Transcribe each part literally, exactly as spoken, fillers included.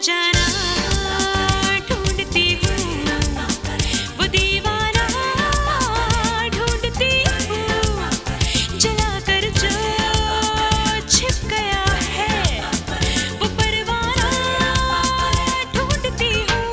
अनजाना ढूंढती हूँ, वो दीवाना ढूंढती हूँ, जला कर जो छिप गया है, वो परवाना ढूंढती हूँ।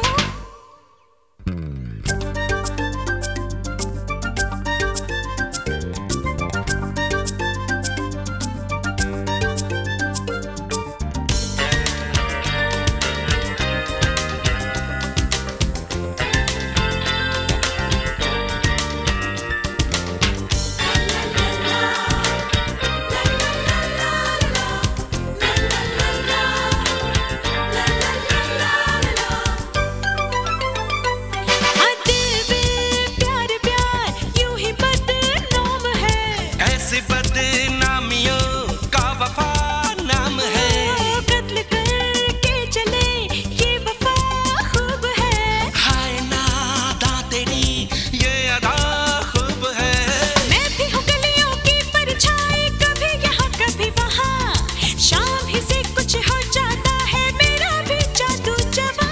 बदनामियों का वफा नाम है, कत्ल करके चले ये वफा खूब है, हाय नादा तेरी ये अदा खूब है। मैं भी हूँ गलियों की परछाई, कभी यहाँ कभी वहाँ, शाम ही से कुछ हो जाता है मेरा भी जादू जवां।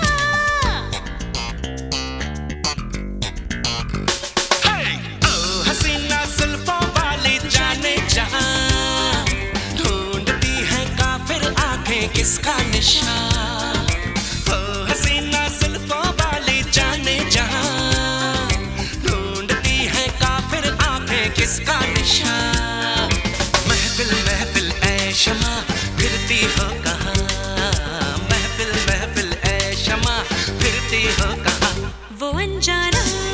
Hey! ओ हसीना जुल्फों वाली जाने जहाँ, ढूंढती है काफिर आंखें किसका निशान। ओ हसीना जुल्फों वाली जाने जहाँ, ढूंढती है काफिर आंखें किसका निशान। महफिल महफिल ऐ शमा फिरती हो कहाँ, महफिल महफिल ऐ शमा फिरती हो कहाँ। वो अनजाना